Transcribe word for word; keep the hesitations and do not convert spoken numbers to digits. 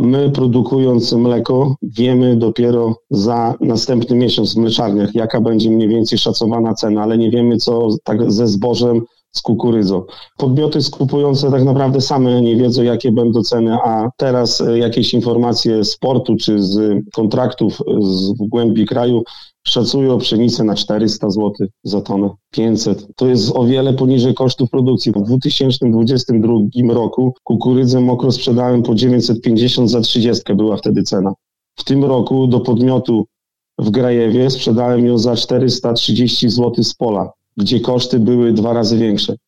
My, produkując mleko, wiemy dopiero za następny miesiąc w mleczarniach, jaka będzie mniej więcej szacowana cena, ale nie wiemy, co tak ze zbożem, z kukurydzą. Podmioty skupujące tak naprawdę same nie wiedzą, jakie będą ceny, a teraz jakieś informacje z portu czy z kontraktów z w głębi kraju szacują pszenicę na czterysta złotych za tonę, pięćset. To jest o wiele poniżej kosztów produkcji. W dwa tysiące dwudziestym drugim roku kukurydzę mokro sprzedałem po dziewięćset pięćdziesiąt za trzydzieści, była wtedy cena. W tym roku do podmiotu w Grajewie sprzedałem ją za czterysta trzydzieści złotych z pola, gdzie koszty były dwa razy większe.